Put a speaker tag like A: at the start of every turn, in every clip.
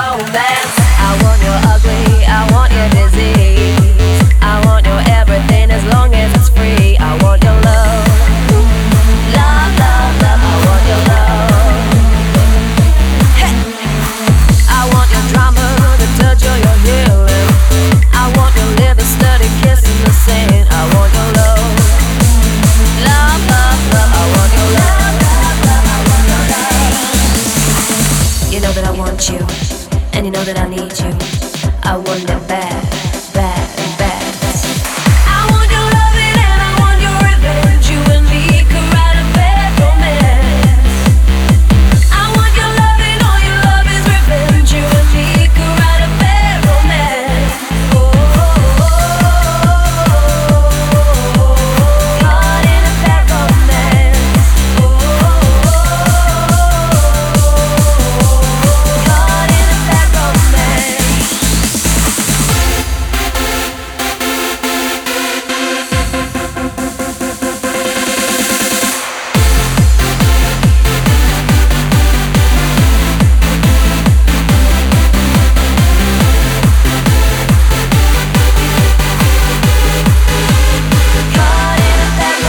A: romance. I want your ugly, I want your disease. I want your everything as long as it's free. I want your love, love, love, love. I want your love. Hey. I want your drama, the touch of your healing. I want your liver study, kissing the sand. I want your love, love, love, love. I want your love, love, love. I want your love. You know that I want you, and you know that I need you. I want it bad, bad, bad. I want your loving and I want your revenge. You and me could write a bad romance. I want your loving, all your love is revenge. You and me could write a bad romance. Oh, caught in a bad romance. Oh, caught in a bad romance. Caught in a bad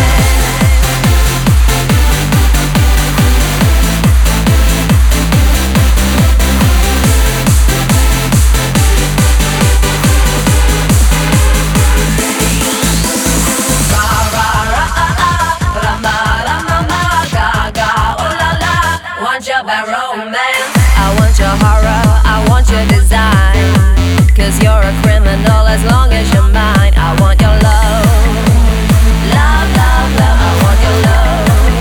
A: romance. I want your horror, I want your design. 'Cause you're a criminal as long as you're mine. I want your love, love, love, love. I want your love.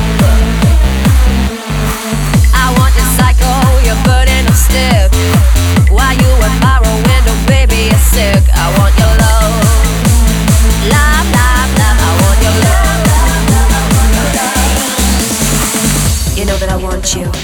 A: I want your psycho, your burden of stiff. While you admire a window, baby, you're sick. I want your love, love, love, love. I want your love, love, love. I want your love. You know that I want you,